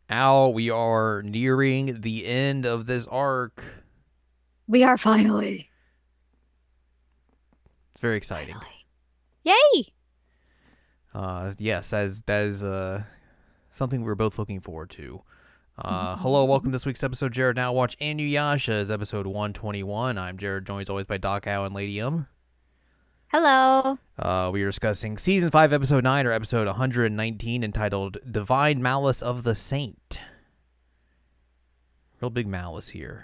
Al, we are nearing the end of this arc. We are finally. It's very exciting. Finally. Yay! Yes, that is something we're both looking forward to. Hello, welcome to this week's episode, Jared Now Watch Inuyasha is episode 121. I'm Jared, joined as always by Doc Owl and Lady Hello. We are discussing season 5, episode 9, or episode 119, entitled Divine Malice of the Saint. Real big malice here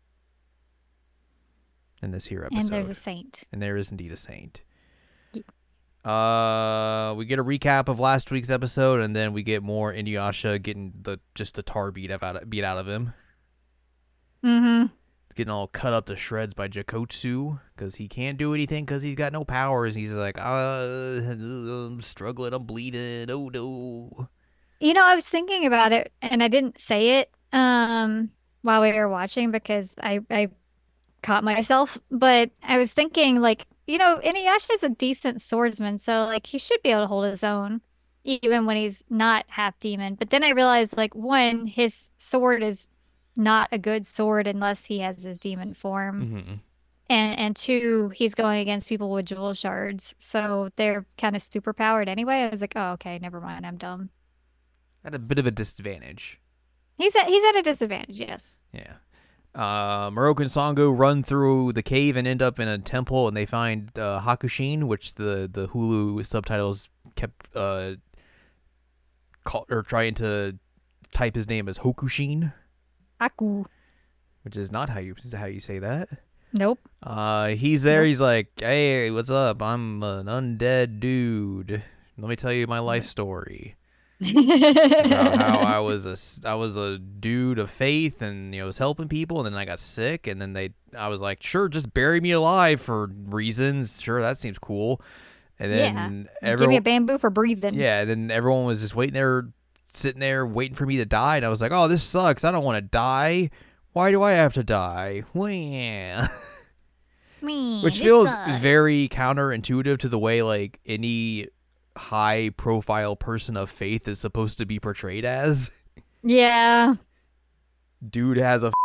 in this here episode. And there's a saint. And there is indeed a saint. Yeah. We get a recap of last week's episode, and then we get more Inuyasha getting the tar beat out of him. Mm-hmm. Getting all cut up to shreds by Jakotsu because he can't do anything because he's got no powers. He's like, I'm struggling, I'm bleeding. Oh no. I was thinking about it and I didn't say it while we were watching because I caught myself, but I was thinking Inuyasha's a decent swordsman, so he should be able to hold his own even when he's not half demon. But then I realized one, his sword is not a good sword unless he has his demon form. Mm-hmm. And two, he's going against people with jewel shards, so they're kind of super powered anyway. I was like, oh, okay, never mind, I'm dumb. At a bit of a disadvantage. He's at a disadvantage, yes. Yeah. Moroku and Sango run through the cave and end up in a temple, and they find Hakushin, which the Hulu subtitles kept trying to type his name as Hokushin, Haku. which is not how you say that. Nope. He's there. Nope. He's like, "Hey, what's up? I'm an undead dude. Let me tell you my life story." About how I was a dude of faith and was helping people, and then I got sick, and then I was like, sure, just bury me alive for reasons. Sure, that seems cool. And Yeah. then Give me a everyone, bamboo for breathing. yeah, and then everyone was just sitting there waiting for me to die, and I was like, oh, this sucks. I don't want to die. Why do I have to die? Wah. Me, Which this feels sucks. very counterintuitive to the way any high profile person of faith is supposed to be portrayed as. Yeah. Dude has a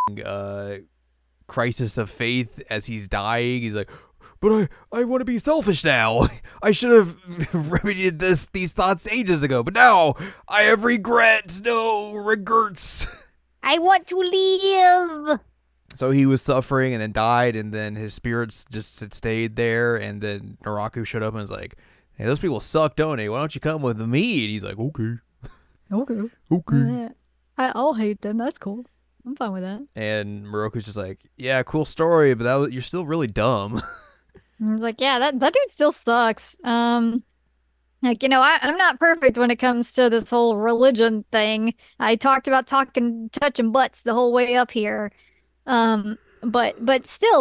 crisis of faith as he's dying. He's like, but I want to be selfish now. I should have remedied these thoughts ages ago, but now I have regrets. No regrets. I want to live. So he was suffering and then died, and then his spirits just had stayed there, and then Naraku showed up and was like, hey, those people suck, don't they? Why don't you come with me? And he's like, okay. Okay. Okay. I'll hate them. That's cool. I'm fine with that. And Moroku's just like, yeah, cool story, but you're still really dumb. I was like, yeah, that dude still sucks. I'm not perfect when it comes to this whole religion thing. I talked about touching butts the whole way up here. But still,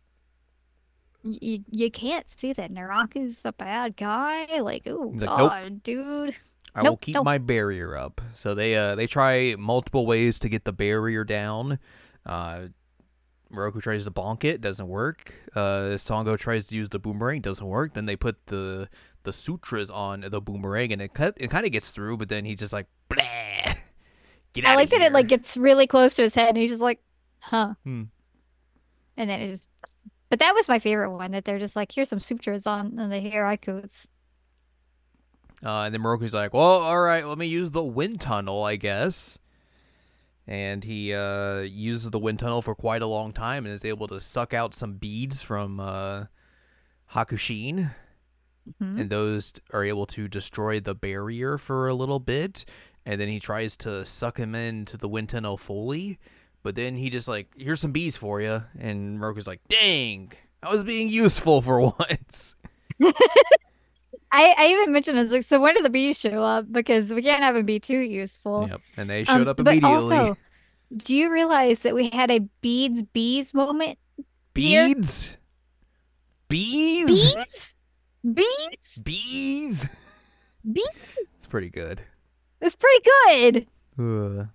you can't see that Naraku's the bad guy. Like, oh He's like, nope, God, dude. I will Nope, keep nope. my barrier up. So they try multiple ways to get the barrier down. Uh, Moroku tries to bonk it, doesn't work. Sango tries to use the boomerang, doesn't work. Then they put the sutras on the boomerang, and it kind of gets through. But then he's just like, blah, get I out of like that it here. gets really close to his head, and he's just like, huh. Hmm. And then it just. But that was my favorite one. That they're just like, here's some sutras on the Hiraiku's. And then Moroku's like, well, all right, let me use the wind tunnel, I guess. And he uses the wind tunnel for quite a long time and is able to suck out some beads from Hakushin. Hmm. And those are able to destroy the barrier for a little bit. And then he tries to suck him into the wind tunnel fully. But then he just like, here's some bees for you. And Moroku's like, dang, I was being useful for once. I even mentioned it's like, so when do the bees show up? Because we can't have them be too useful. Yep. And they showed up But immediately. also, do you realize that we had a beads bees moment here? Beads? Bees? Bees? Bees? Bees? Bees? It's pretty good. It's pretty good. Ugh.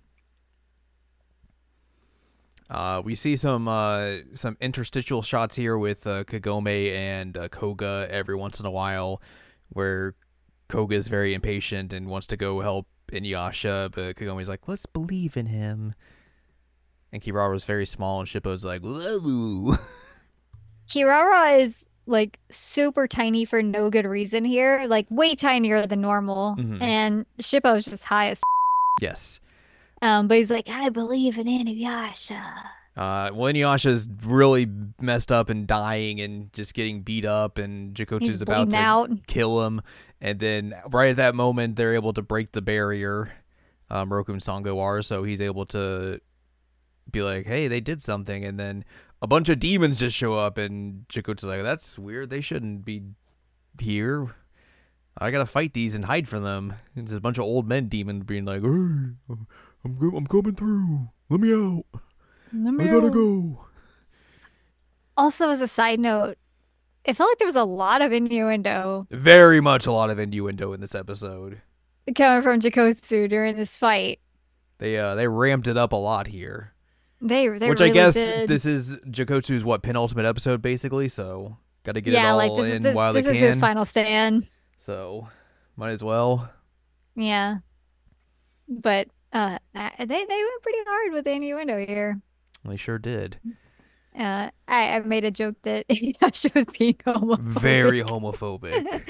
We see some interstitial shots here with Kagome and Koga every once in a while, where Koga is very impatient and wants to go help Inuyasha, but Kagome's like, let's believe in him. And Kirara's very small, and Shippo's like, whoa. Kirara is like super tiny for no good reason here, like way tinier than normal. Mm-hmm. And Shippo's just high as Yes. but he's like, I believe in Inuyasha. Well, Inuyasha's really messed up and dying and just getting beat up, and He's Jikotu's about bleeding to out. kill him. And then right at that moment, they're able to break the barrier. Moroku and Sango are, so he's able to be like, hey, they did something. And then a bunch of demons just show up, and Jikotu's like, that's weird. They shouldn't be here. I gotta fight these and hide from them. And there's a bunch of old men demons being like, hey, I'm coming through. Let me out. I gotta go. Also, as a side note, it felt like there was a lot of innuendo Very much a lot of innuendo in this episode. coming from Jikotsu during this fight. They ramped it up a lot here. They Which really I guess did. this is Jikotsu's penultimate episode basically, so gotta get it Yeah, all like this in is while this they is can. his final stand. So might as well. Yeah, but they went pretty hard with the innuendo here. They sure did. I made a joke that Inuyasha was being Very homophobic. homophobic.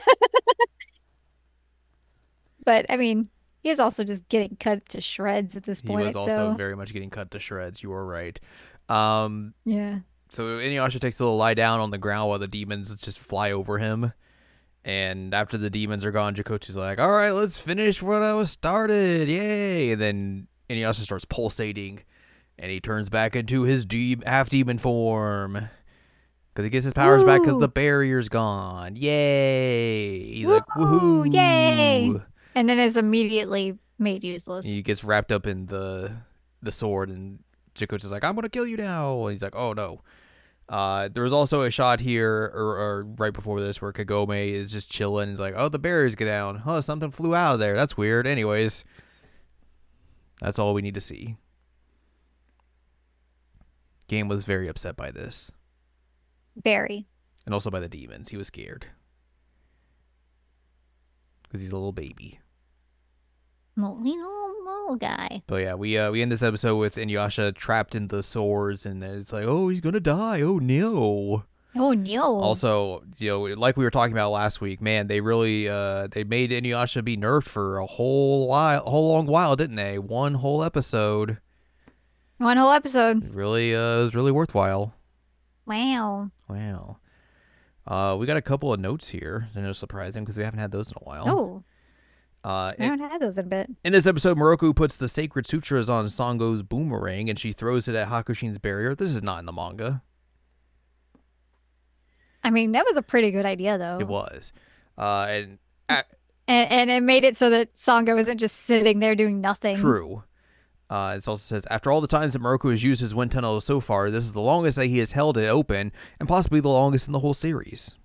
But I mean, he is also just getting cut to shreds at this He point. was also So very much getting cut to shreds. You were right. Um, yeah, so Inuyasha takes a little lie down on the ground while the demons just fly over him. And after the demons are gone, Jikotsu's like, all right, let's finish what I was started. Yay. And then Inuyasha starts pulsating, and he turns back into his half-demon form. Because he gets his powers back because Woo! the barrier's gone. Yay. He's like, Woohoo! woohoo. Yay! And then is immediately made useless. He gets wrapped up in the sword, and Jikotsu's like, I'm going to kill you now. And he's like, oh, no. There was also a shot here, or right before this, where Kagome is just chilling. He's like, oh, the barriers get down. Oh, something flew out of there. That's weird. Anyways, that's all we need to see. Game was very upset by this. Very. And also by the demons. He was scared. Because he's a little baby. Little guy. But yeah, we end this episode with Inuyasha trapped in the swords, and it's like, oh, he's gonna die. Oh no. Oh no. Also, like we were talking about last week, man, they really they made Inuyasha be nerfed for a whole long while, didn't they? One whole episode. One whole episode. It was really worthwhile. Wow. Wow. We got a couple of notes here. They're no surprising because we haven't had those in a while. Oh. I haven't had those in a bit. In this episode, Moroku puts the sacred sutras on Sango's boomerang, and she throws it at Hakushin's barrier. This is not in the manga. I mean, that was a pretty good idea, though. It was. And it made it so that Sango isn't just sitting there doing nothing. True. It also says, after all the times that Moroku has used his wind tunnel so far, this is the longest that he has held it open, and possibly the longest in the whole series.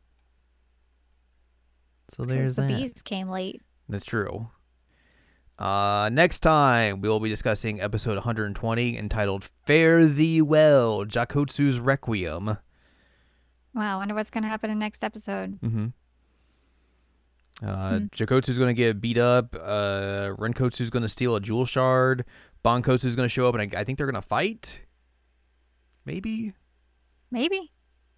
So there's the that. bees came late. That's true. Next time, we will be discussing episode 120, entitled Fare Thee Well, Jakotsu's Requiem. Wow, I wonder what's going to happen in next episode. Mm-hmm. Jakotsu's going to get beat up. Renkotsu's going to steal a jewel shard. Bankotsu's going to show up, and I think they're going to fight? Maybe? Maybe.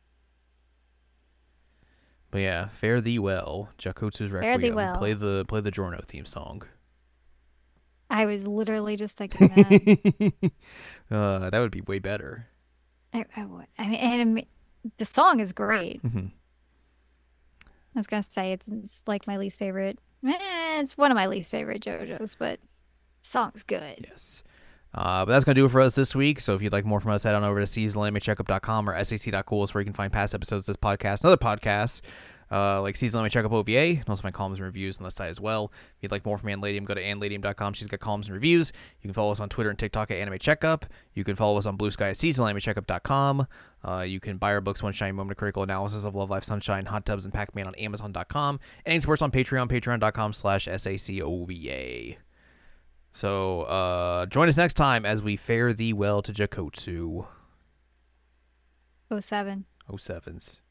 But yeah, Fare Thee Well, Jakotsu's Requiem. Fare thee well. Play the Giorno theme song. I was literally just thinking that. That would be way better. I would. I mean, and the song is great. Mm-hmm. I was gonna say it's like my least favorite. It's one of my least favorite JoJo's, but the song's good. Yes. But that's going to do it for us this week. So if you'd like more from us, head on over to seasonalanimecheckup.com or sac.cool, where you can find past episodes of this podcast and other podcasts, like Season Anime Checkup OVA, and also find columns and reviews on the site as well. If you'd like more from Anladium, go to anladium.com. She's got columns and reviews. You can follow us on Twitter and TikTok at Anime Checkup. You can follow us on Blue Sky at seasonalanimecheckup.com. You can buy our books, One Shiny Moment, a critical analysis of Love, Life, Sunshine, Hot Tubs, and Pac-Man on Amazon.com. And supports on Patreon, patreon.com/SACOVA. So, join us next time as we fare thee well to Jakotsu. 07. 07s.